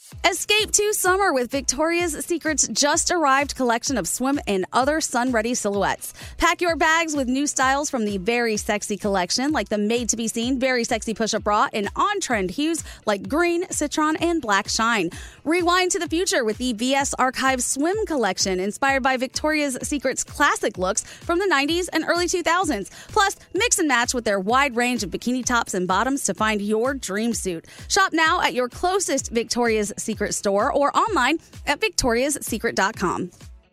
Escape to summer with Victoria's Secret's just arrived collection of swim and other sun-ready silhouettes. Pack your bags with new styles from the Very Sexy collection, like the made-to-be-seen Very Sexy push-up bra in on-trend hues like green, citron, and black shine. Rewind to the future with the VS Archive swim collection, inspired by Victoria's Secret's classic looks from the 90s and early 2000s. Plus, mix and match with their wide range of bikini tops and bottoms to find your dream suit. Shop now at your closest Victoria's Secret store or online at victoriassecret.com.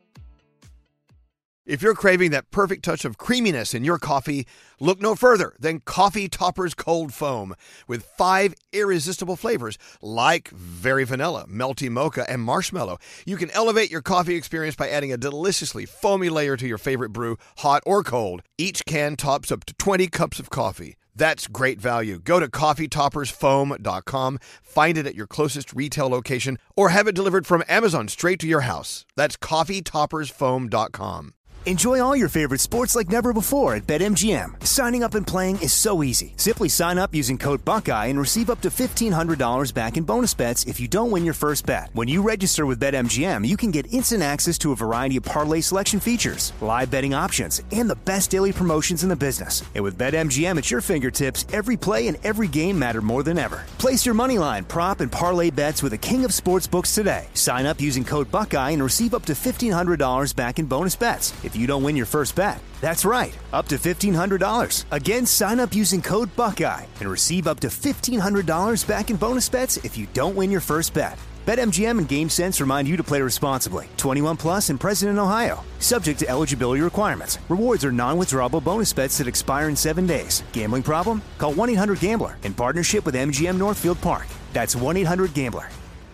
If you're craving that perfect touch of creaminess in your coffee, look no further than Coffee Topper's Cold Foam with 5 irresistible flavors like very vanilla, melty mocha, and marshmallow. You can elevate your coffee experience by adding a deliciously foamy layer to your favorite brew, hot or cold. Each can tops up to 20 cups of coffee. That's great value. Go to coffeetoppersfoam.com, find it at your closest retail location, or have it delivered from Amazon straight to your house. That's coffeetoppersfoam.com. Enjoy all your favorite sports like never before at BetMGM. Signing up and playing is so easy. Simply sign up using code Buckeye and receive up to $1,500 back in bonus bets if you don't win your first bet. When you register with BetMGM, you can get instant access to a variety of parlay selection features, live betting options, and the best daily promotions in the business. And with BetMGM at your fingertips, every play and every game matter more than ever. Place your moneyline, prop, and parlay bets with the king of sportsbooks today. Sign up using code Buckeye and receive up to $1,500 back in bonus bets if you don't win your first bet. That's right, up to $1,500. Again, sign up using code Buckeye and receive up to $1,500 back in bonus bets if you don't win your first bet. BetMGM and GameSense remind you to play responsibly. 21 plus and present in Ohio. Subject to eligibility requirements. Rewards are non-withdrawable bonus bets that expire in 7 days. Gambling problem? Call 1-800-GAMBLER in partnership with MGM Northfield Park. That's 1-800-GAMBLER.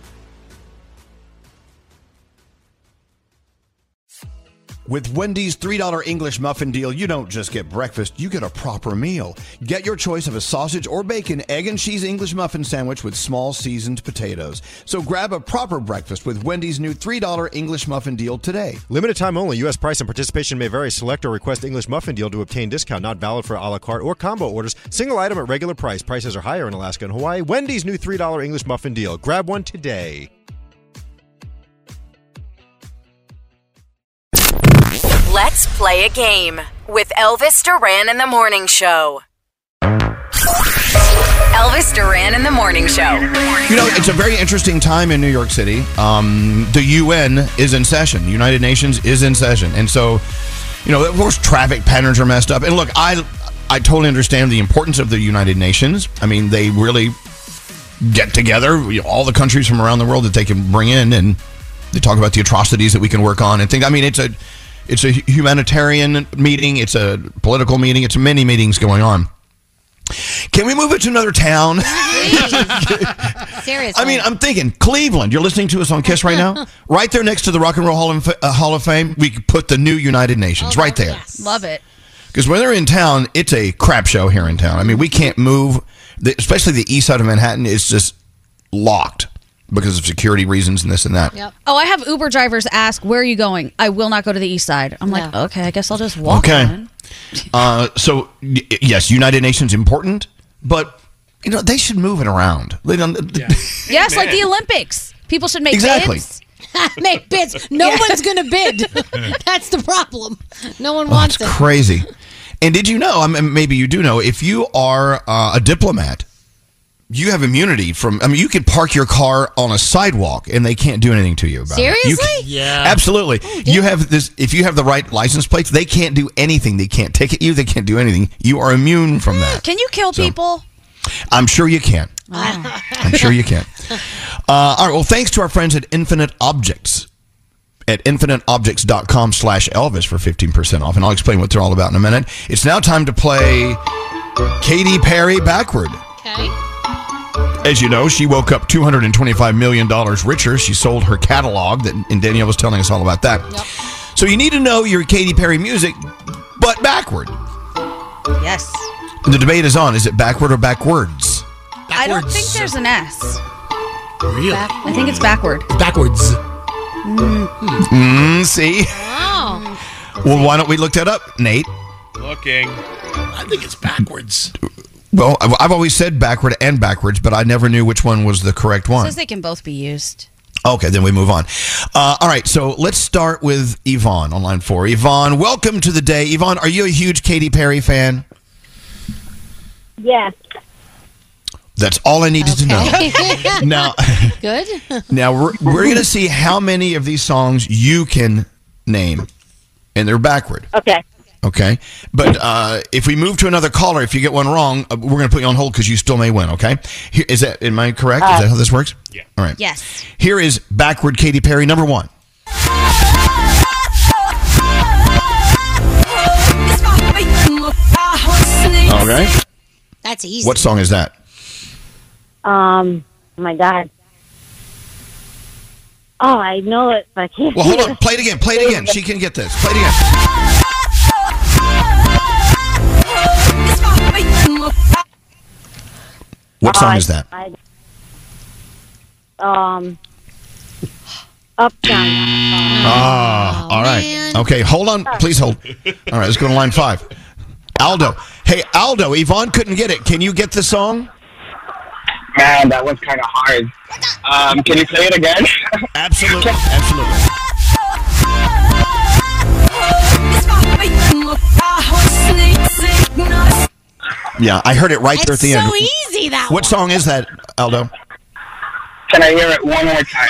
With Wendy's $3 English muffin deal, you don't just get breakfast, you get a proper meal. Get your choice of a sausage or bacon, egg and cheese English muffin sandwich with small seasoned potatoes. So grab a proper breakfast with Wendy's new $3 English muffin deal today. Limited time only. U.S. price and participation may vary. Select or request English muffin deal to obtain discount. Not valid for a la carte or combo orders. Single item at regular price. Prices are higher in Alaska and Hawaii. Wendy's new $3 English muffin deal. Grab one today. Let's play a game with Elvis Duran in the Morning Show. Elvis Duran in the Morning Show. You know, it's a very interesting time in New York City. The UN is in session. United Nations is in session. And so, you know, of course, traffic patterns are messed up. And look, I totally understand the importance of the United Nations. I mean, they really get together, all the countries from around the world that they can bring in, and they talk about the atrocities that we can work on and things. I mean, it's a humanitarian meeting. It's a political meeting. It's many meetings going on. Can we move it to another town? Seriously. I mean, I'm thinking Cleveland. You're listening to us on KISS right now? Right there next to the Rock and Roll Hall of Fame, we could put the new United Nations right there. Yes. Love it. Because when they're in town, it's a crap show here in town. I mean, we can't move. Especially the east side of Manhattan is just locked because of security reasons and this and that. Yep. Oh, I have Uber drivers ask, where are you going? I will not go to the east side. I'm like, okay, I guess I'll just walk on. So, yes, United Nations important, but, you know, they should move it around. They don't. Yes, like the Olympics. People should make bids. Make bids. No one's going to bid. That's the problem. No one wants it. That's crazy. And did you know, maybe you do know, if you are a diplomat, you have immunity from, you could park your car on a sidewalk and they can't do anything to you about it. Seriously? Yeah. Absolutely. You have this, if you have the right license plates, they can't do anything. They can't ticket you. They can't do anything. You are immune from that. Can you kill people? I'm sure you can. I'm sure you can. All right. Well, thanks to our friends at Infinite Objects at infiniteobjects.com/Elvis for 15% off. And I'll explain what they're all about in a minute. It's now time to play Katy Perry Backward. Okay. As you know, she woke up $225 million richer. She sold her catalog, and Danielle was telling us all about that. Yep. So you need to know your Katy Perry music, but backward. Yes. The debate is on. Is it backward or backwards? I don't think there's an S. Really? I think it's backward. Backwards. See? Wow. Well, why don't we look that up, Nate? Looking. I think it's backwards. Well, I've always said backward and backwards, but I never knew which one was the correct one. Says they can both be used. Okay, then we move on. All right, so let's start with Yvonne on line 4. Yvonne, welcome to the day. Yvonne, are you a huge Katy Perry fan? Yes. That's all I needed to know. Now, Good. now we're going to see how many of these songs you can name, and they're backward. Okay. Okay, but if we move to another caller, if you get one wrong, we're going to put you on hold because you still may win. Okay, am I correct? Is that how this works? Yeah. All right. Yes. Here is backward Katy Perry number 1. Okay. That's easy. What song is that? Oh my God. Oh, I know it, but I can't. Well, hold on. Play it again. Play it again. She can get this. Play it again. What song is that? Up, down. All right. man. Okay, hold on. Please hold. All right, let's go to line 5. Aldo. Hey, Aldo, Yvonne couldn't get it. Can you get the song? Man, that was kind of hard. Can you play it again? Absolutely. Absolutely. Yeah, I heard it right there at It's the so end. easy, that What song is that, Aldo? Can I hear it one more time?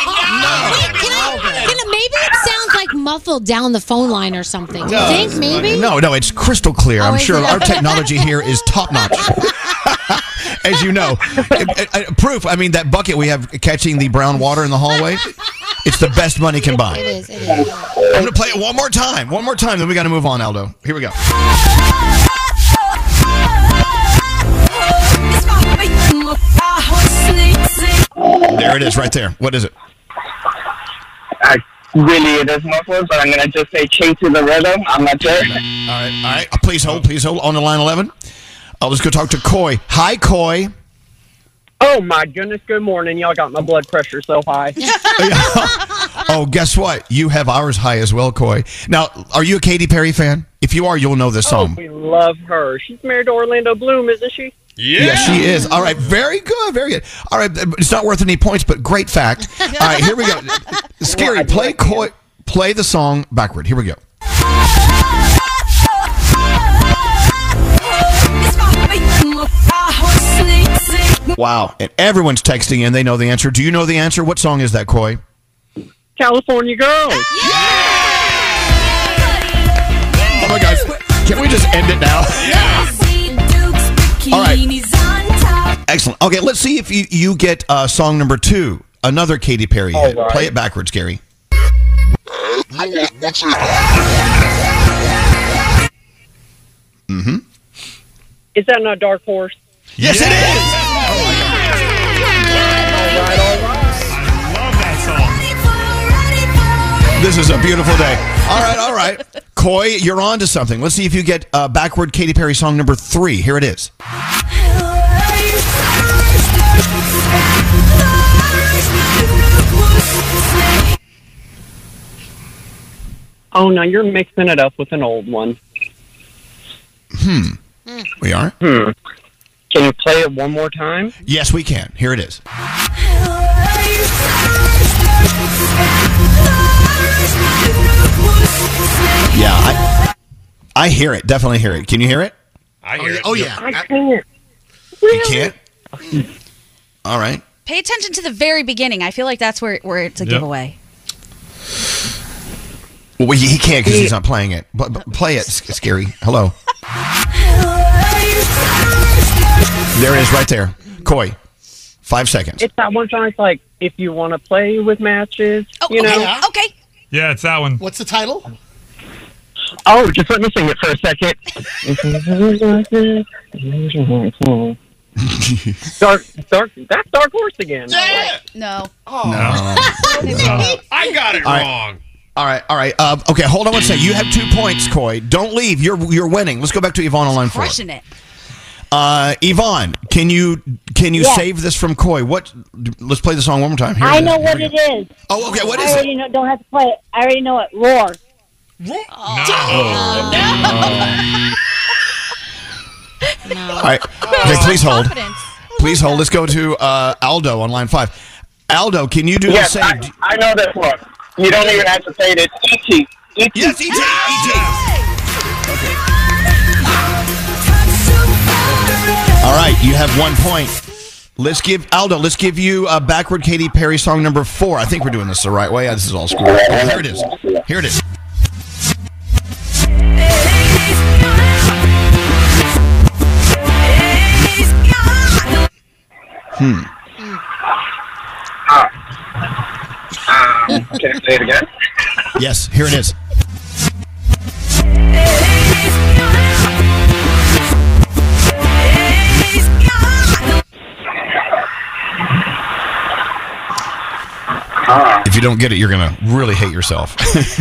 Maybe it sounds like muffled down the phone line or something. Do you think maybe? No, it's crystal clear. I'm is sure it? our technology here is top notch. As you know, proof. I mean, that bucket we have catching the brown water in the hallway. It's the best money can buy. It is. I'm going to play it one more time. One more time, then we got to move on, Aldo. Here we go. There it is, right there. What is it? Really, it is muffled, but I'm going to just say Chase to the Rhythm. I'm not sure. All right. Please hold. On the line 11. Let's go talk to Coy. Hi, Coy. Oh, my goodness. Good morning. Y'all got my blood pressure so high. Oh, guess what? You have ours high as well, Coy. Now, are you a Katy Perry fan? If you are, you'll know this Oh, song. we love her. She's married to Orlando Bloom, isn't she? Yeah, she is. All right, very good, very good. All right, it's not worth any points, but great fact. All right, here we go. Scary, play the song backward. Here we go. Wow, and everyone's texting in. They know the answer. Do you know the answer? What song is that, Coy? California Girls. Oh my gosh, can we just end it now? All right. Excellent. Okay, let's see if you get song number 2. Another Katy Perry hit. right. Play it backwards, Gary. Mm-hmm. Is that not Dark Horse? Yes, it is! This is a beautiful day. All right. Coy, you're on to something. Let's see if you get backward Katy Perry song number 3. Here it is. Oh, no, you're mixing it up with an old one. We are? Can you play it one more time? Yes, we can. Here it is. Yeah, I hear it. Definitely hear it. Can you hear it? I hear it. Oh, yeah. I can't. You can't? All right. Pay attention to the very beginning. I feel like that's where it's a giveaway. Well, he can't because he's not playing it. But play it, Scary. Hello. There it is right there. Coy, 5 seconds. It's that one song. It's like, if you want to play with matches, Oh, you okay. know. Okay. Yeah, it's that one. What's the title? Oh, just let me sing it for a second. That's Dark Horse again. No. I got it wrong. All right. Okay, hold on one second. You have 2 points, Coy. Don't leave. You're winning. Let's go back to Yvonne on line 4. Crushing it. Yvonne, can you save this from Coy? Let's play the song one more time. Here I it is. know what Here we it go. is. Oh, okay. What I is already it? know. Don't have to play it. I already know it. Roar. All right. Okay, please hold. Please hold. Let's go to Aldo on line 5. Aldo, can you do Yes, the same? I know this one. You don't even have to say it. It's E.T. E.T. Yes, E.T. E.T. Okay. All right, you have 1 point. Let's give you a backward Katy Perry song number 4. I think we're doing this the right way. Yeah, this is all screwed up. Here it is. Here it is. Can I say it again? Yes, here it is. If you don't get it, you're going to really hate yourself.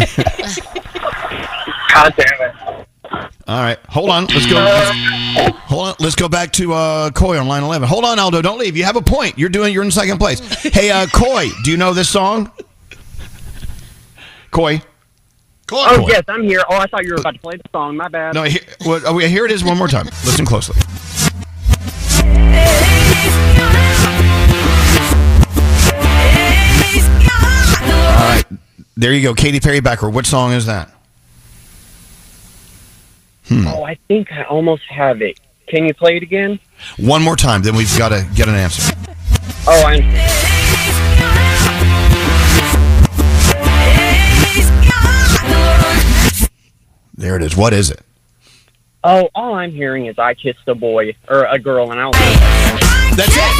God damn it. All right, hold on. Let's go back to Coy on line 11. Hold on, Aldo. Don't leave. You have a point. You're in second place. Hey, Coy, do you know this song? Coy. Oh, Coy. yes, I'm here. Oh, I thought you were about to play the song. My bad. No, here it is one more time. Listen closely. All right, there you go. Katy Perry backward. What song is that? Oh, I think I almost have it. Can you play it again? One more time, then we've got to get an answer. Oh, I'm... There it is. What is it? Oh, all I'm hearing is I Kissed a Boy, or a girl, and I don't know. That's it!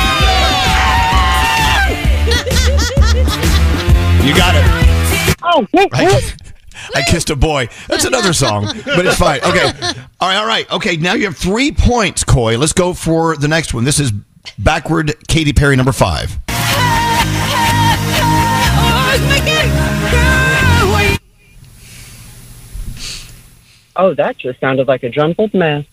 You got it. Oh, I Kissed a Boy. That's another song, but it's fine. Okay. All right. Okay, now you have 3 points, Coy. Let's go for the next one. This is backward Katy Perry number 5. Oh, that just sounded like a jumbled mess.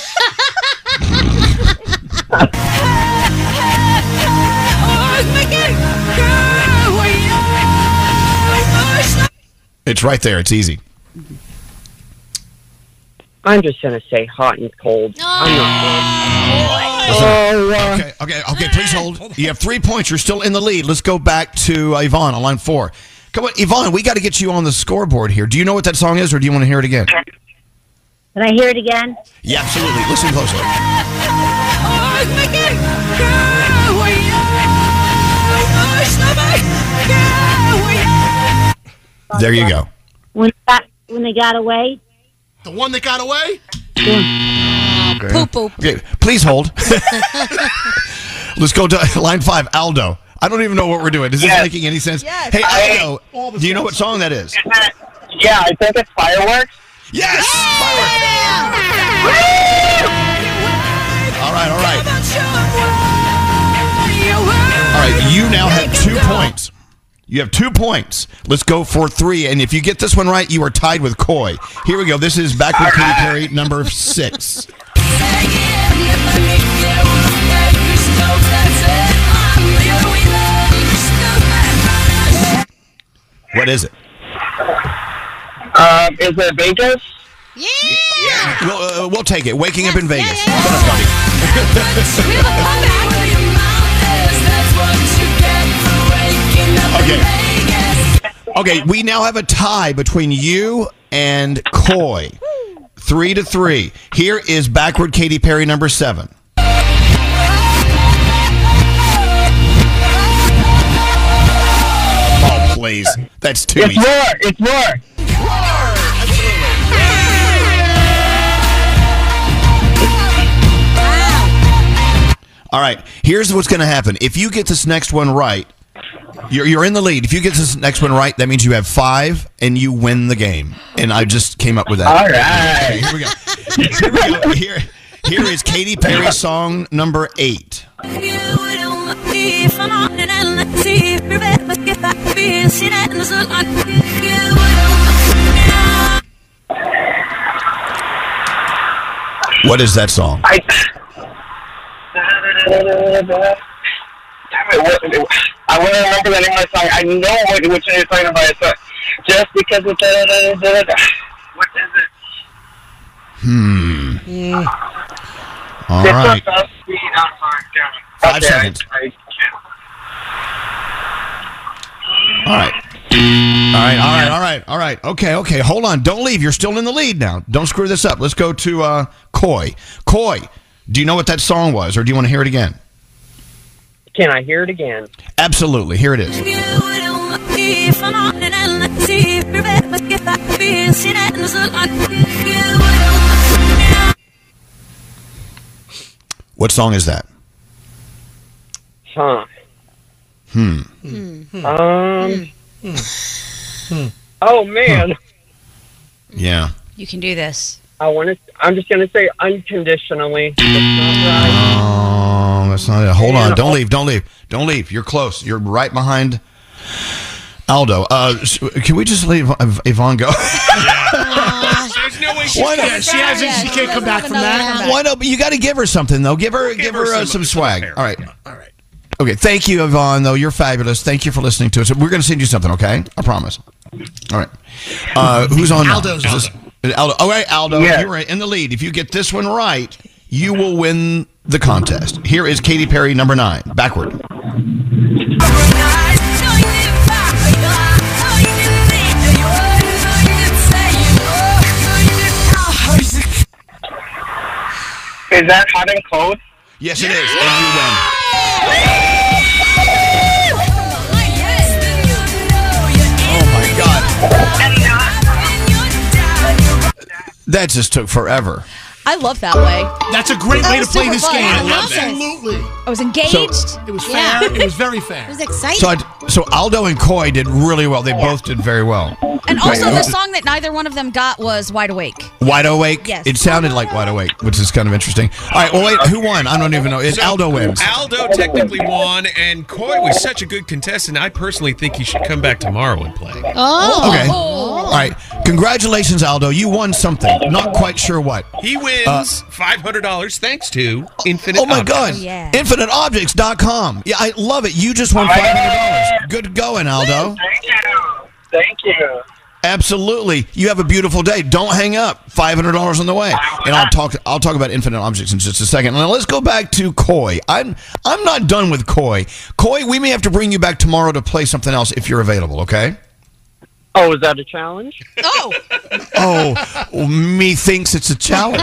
It's right there. It's easy. I'm just going to say hot and cold. I'm not Okay, please hold. You have 3 points. You're still in the lead. Let's go back to Yvonne on line 4. Come on, Yvonne, we got to get you on the scoreboard here. Do you know what that song is, or do you want to hear it again? Can I hear it again? Yeah, absolutely. Listen closely. There you go. When they got away? The one that got away? Okay. Poo-poo. Okay, please hold. Let's go to line 5, Aldo. I don't even know what we're doing. Is this making any sense? Yes. Hey, Aldo, do you know what song that is? Yeah, I think it's Fireworks. Yes! Fireworks! All right. All right, you now have 2 points. You have 2 points. Let's go for 3. And if you get this one right, you are tied with Coy. Here we go. This is backward Katy Perry number 6. What is it? Is it Vegas? Yeah. We'll take it. Waking up in Vegas. Okay, we now have a tie between you and Coy. 3-3. Here is backward Katy Perry number 7. Oh, please. That's too easy. It's more. All right, here's what's going to happen. If you get this next one right, you're in the lead. If you get this next one right, that means you have 5 and you win the game. And I just came up with that. All right. Here is Katy Perry's song number 8. What is that song? I want to remember the name of the song. I know which one you're talking about. It's just because it's what is it? All It's right. the best weed out of Orange County. 5 Okay, seconds. All right. Okay. Hold on. Don't leave. You're still in the lead now. Don't screw this up. Let's go to Coy. Coy, do you know what that song was, or do you want to hear it again? Can I hear it again? Absolutely. Here it is. What song is that? Huh. Oh man. Yeah. You can do this. I'm just gonna say unconditionally. That's not right. Oh, that's not it. Hold on. Don't leave. You're close. You're right behind Aldo. Can we just leave Yvonne go? There's no way Why not? she can't come back from that. Why not? But you got to give her something, though. Give her some swag. All right. Okay. Thank you, Yvonne, though. You're fabulous. Thank you for listening to us. We're going to send you something, okay? I promise. All right. Who's on now? Aldo's Aldo. All right, Aldo. Yes. You're in the lead. If you get this one right, you will win the contest. Here is Katy Perry, number 9. Backward. Is that hot and cold? Yes, it is. And you win. Oh, my God. That just took forever. I love that way. That's a great way to play this game. I love it. Absolutely. I was engaged. It was fair. It was very fair. It was exciting. So Aldo and Coy did really well. They both did very well. And also, the song that neither one of them got was Wide Awake. Wide Awake? Yes. It sounded like Wide Awake, which is kind of interesting. All right, well, wait, who won? I don't even know. Aldo wins. Aldo technically won, and Coy was such a good contestant. I personally think he should come back tomorrow and play. Oh. Okay. All right. Congratulations, Aldo. You won something. Not quite sure what. He wins $500 thanks to Infinite Oh, my Objects. God. Yeah. InfiniteObjects.com. Yeah, I love it. You just won $500. Good going, Aldo. Thank you. Absolutely. You have a beautiful day. Don't hang up. $500 on the way. And I'll talk about Infinite Objects in just a second. Now let's go back to Coy. I'm not done with Coy. Coy, we may have to bring you back tomorrow to play something else if you're available, okay? Oh, is that a challenge? Oh. Oh, me thinks it's a challenge.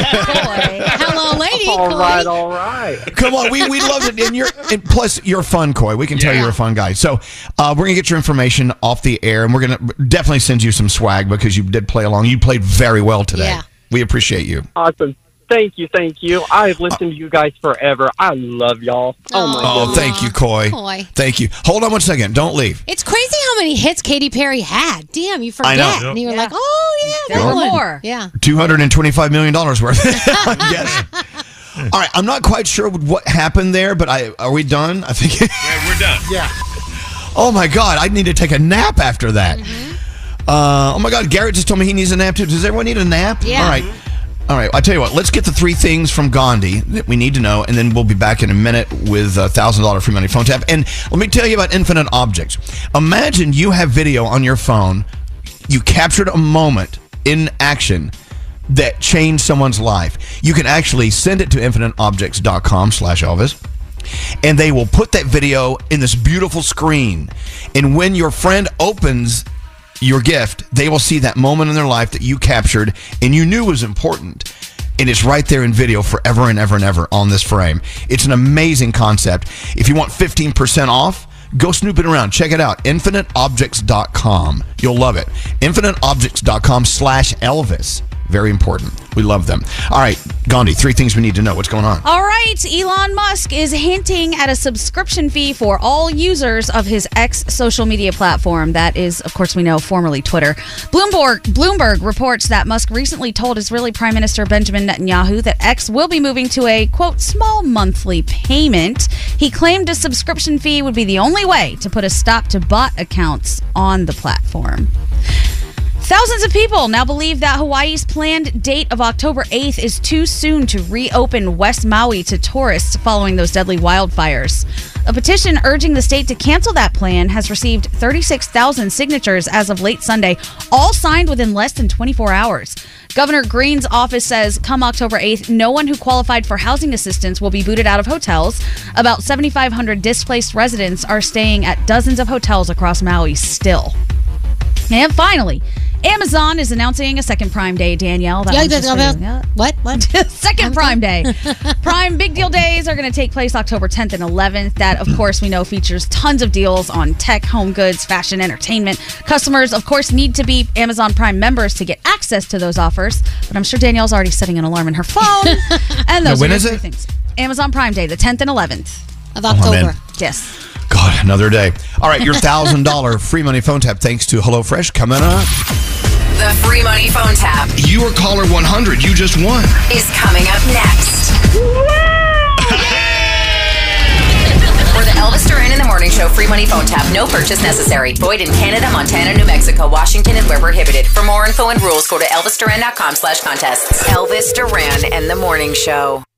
Hello, lady. All right. Come on, we love it, and plus you're fun, Coy. We can tell you're a fun guy. So we're gonna get your information off the air, and we're gonna definitely send you some swag because you did play along. You played very well today. Yeah. We appreciate you. Awesome. Thank you. I've listened to you guys forever. I love y'all. Oh my goodness. Thank you, Coy. Thank you. Hold on one second. Don't leave. It's crazy how many hits Katy Perry had. Damn, you forget. I know. And you were like, oh, yeah, There that were one. more. Yeah. $225 million worth. Yes. All right. I'm not quite sure what happened there, but are we done? I think. Yeah, we're done. Yeah. Oh my God! I need to take a nap after that. Oh my God! Garrett just told me he needs a nap too. Does everyone need a nap? Yeah. All right. I tell you what. Let's get the 3 things from Gandhi that we need to know, and then we'll be back in a minute with a $1,000 free money phone tap. And let me tell you about Infinite Objects. Imagine you have video on your phone. You captured a moment in action that changed someone's life. You can actually send it to infiniteobjects.com/Elvis. And they will put that video in this beautiful screen. And when your friend opens your gift, they will see that moment in their life that you captured and you knew was important. And it's right there in video forever and ever and ever on this frame. It's an amazing concept. If you want 15% off, go snooping around. Check it out. InfiniteObjects.com. You'll love it. InfiniteObjects.com/Elvis. Very important. We love them. All right, Gandhi, 3 things we need to know. What's going on? All right, Elon Musk is hinting at a subscription fee for all users of his X social media platform. That is, of course, we know, formerly Twitter. Bloomberg reports that Musk recently told Israeli Prime Minister Benjamin Netanyahu that X will be moving to a, quote, small monthly payment. He claimed a subscription fee would be the only way to put a stop to bot accounts on the platform. Thousands of people now believe that Hawaii's planned date of October 8th is too soon to reopen West Maui to tourists following those deadly wildfires. A petition urging the state to cancel that plan has received 36,000 signatures as of late Sunday, all signed within less than 24 hours. Governor Green's office says come October 8th, no one who qualified for housing assistance will be booted out of hotels. About 7,500 displaced residents are staying at dozens of hotels across Maui still. And finally, Amazon is announcing a second Prime Day, Danielle. That one's just for you. What? Second Prime Day. Prime Big Deal Days are going to take place October 10th and 11th. That, of course, we know features tons of deals on tech, home goods, fashion, entertainment. Customers, of course, need to be Amazon Prime members to get access to those offers. But I'm sure Danielle's already setting an alarm in her phone. And those when are is three it? things. Amazon Prime Day, the 10th and 11th of October. Yes. God, another day. All right, your $1,000 free money phone tap thanks to HelloFresh coming up. The free money phone tap You are caller 100. You just won. is coming up next. For the Elvis Duran in the Morning Show free money phone tap, no purchase necessary. Void in Canada, Montana, New Mexico, Washington, and where prohibited. For more info and rules, go to elvisduran.com/contests. Elvis Duran and the Morning Show.